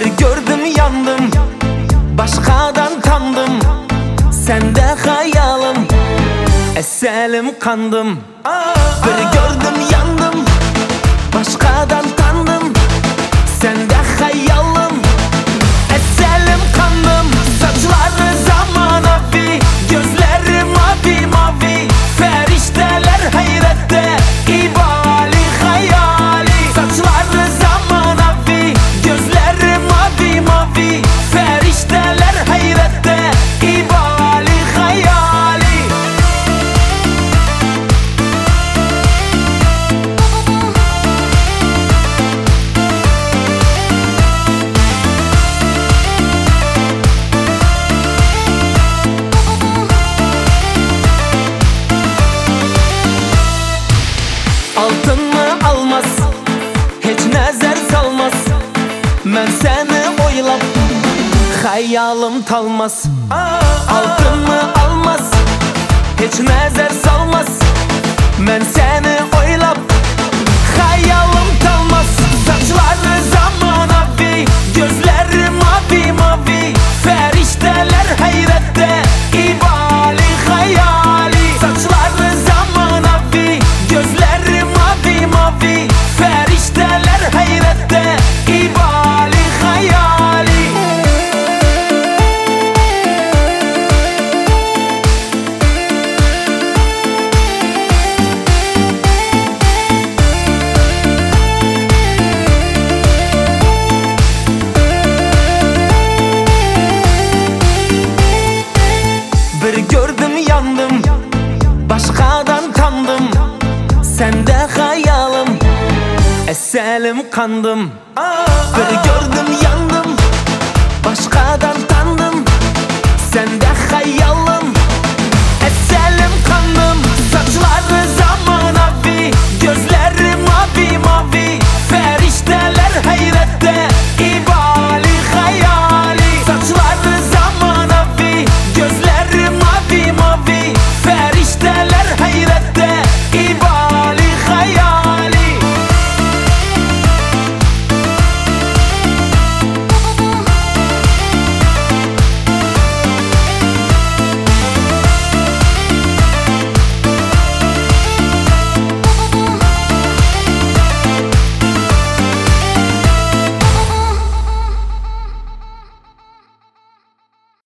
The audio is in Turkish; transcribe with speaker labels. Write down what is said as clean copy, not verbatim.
Speaker 1: Bir gördüm yandım, başkadan tandım. Sende hayalim, eselim kandım. Bir gördüm yandım, başkadan tandım. Sende hayalim, eselim kandım. Saçları zamanavi, gözleri mavi mavi. Ferişteler hayrette, ibali hayali. Saçları zamanavi, gözleri mavi mavi. Ferişteler hayrette, ibali hayali. Altın mı almaz, hiç nazar salmaz. Ben seni oylap, hayalim talmaz. Altın mı almaz, hiç nazar salmaz. Ben seni oylap, hayalim talmaz. Saçları zamanavi, gözleri mavi mavi. Ferişteler hayrette, ibali hayali. Saçları zamanavi, gözleri mavi mavi. Ferişteler hayrette, ibali hayali. Bir gördüm yandım, başkadan tandım. Sende hayalim, eselim kandım. Bir gördüm yandım, başkadan tandım. Sende hayalim, eselim kandım. Saçları zamanavi, gözlerim